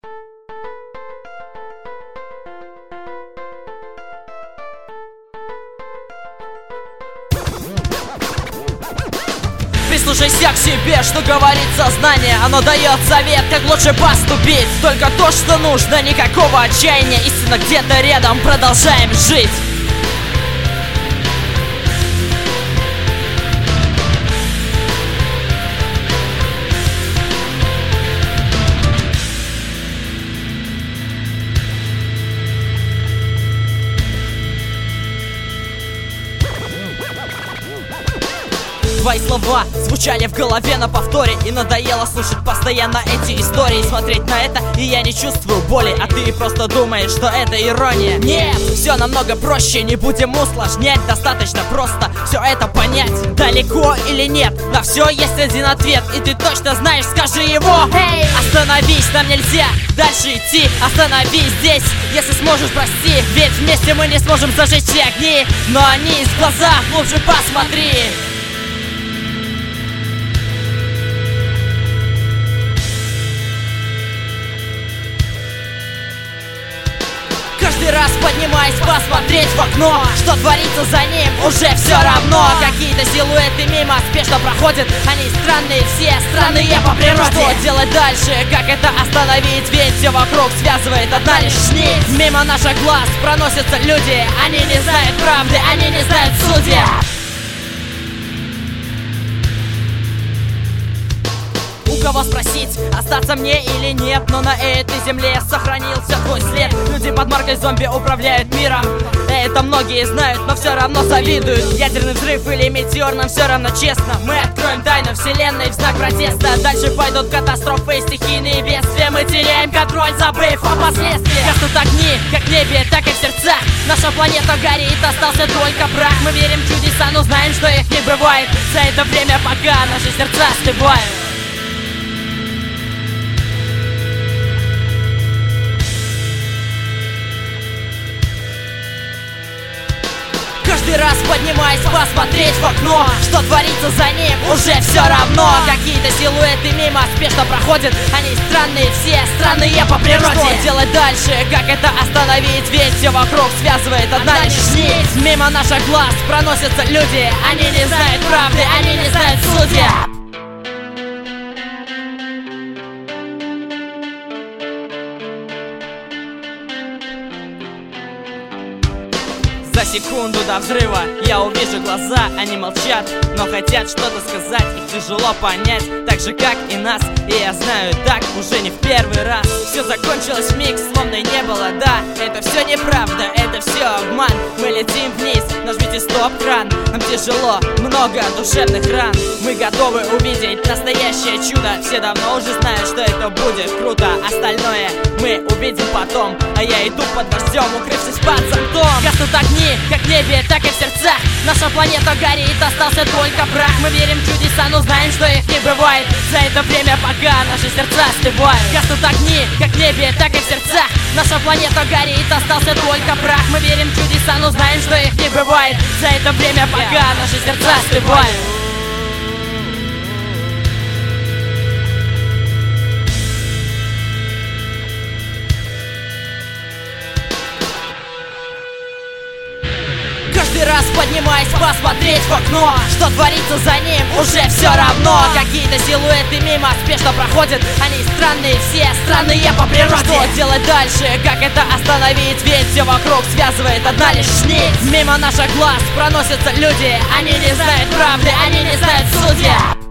Прислушайся к себе, что говорит сознание. Оно дает совет, как лучше поступить. Только то, что нужно, никакого отчаяния. Истина где-то рядом, продолжаем жить. Твои слова звучали в голове на повторе, и надоело слушать постоянно эти истории. Смотреть на это, и я не чувствую боли. А ты просто думаешь, что это ирония. Нет, все намного проще, не будем усложнять. Достаточно просто все это понять. Далеко или нет, на все есть один ответ, и ты точно знаешь, скажи его. Hey! Остановись, нам нельзя дальше идти. Остановись здесь, если сможешь, прости. Ведь вместе мы не сможем зажечь все огни, но они из глаза глубже посмотри. Каждый раз поднимаясь, посмотреть в окно, что творится за ним, уже все равно. Какие-то силуэты мимо спешно проходят, они странные, все странные по природе. Что делать дальше, как это остановить? Ведь все вокруг связывает одна лишь нить. Мимо наших глаз проносятся люди, они не знают правды, они не знают сути. У кого спросить, остаться мне или нет? Но на этой земле сохранился твой след. Люди под маркой зомби управляют миром. Это многие знают, но все равно завидуют. Ядерный взрыв или метеор, нам все равно честно. Мы откроем тайну вселенной в знак протеста. Дальше пойдут катастрофы и стихийные бедствия. Мы теряем контроль, забыв о последствиях. Гаснут огни, как в небе, так и в сердцах. Наша планета горит, остался только прах. Мы верим в чудеса, но знаем, что их не бывает. За это время, пока наши сердца остывают. Каждый раз поднимаясь, посмотреть в окно, что творится за ним, уже все равно. Какие-то силуэты мимо спешно проходят, они странные, все странные по природе. Что делать дальше, как это остановить? Ведь все вокруг связывает одна лишь нить. Мимо наших глаз проносятся люди, они не знают правды, они не знают сути. За секунду до взрыва я увижу глаза, они молчат, но хотят что-то сказать. Их тяжело понять, так же как и нас. И я знаю, так уже не в первый раз. Все закончилось вмиг, словно и не было, да. Это все неправда, это все обман. Мы летим вниз, нажмите стоп-кран. Нам тяжело, много душевных ран. Мы готовы увидеть настоящее чудо. Все давно уже знают, что это будет круто. Остальное мы увидим потом. А я иду под дождем, укрывшись под зонтом. Гаснут огни, как в небе, так и в сердцах. Наша планета горит, остался только прах. Мы верим в чудеса, но знаем, что их не бывает. За это время, пока наши сердца остывают. Гаснут огни, как в небе, так и в сердцах. Наша планета горит, остался только прах. Мы верим в чудеса, но знаем, что их не бывает. За это время, пока наши сердца остывают. Каждый раз поднимаясь, посмотреть в окно, что творится за ним, уже все равно. Какие-то силуэты мимо спешно проходят, они странные, все странные по природе. Что делать дальше, как это остановить? Ведь все вокруг связывает одна лишь нить. Мимо наших глаз проносятся люди, они не знают правды, они не знают сути.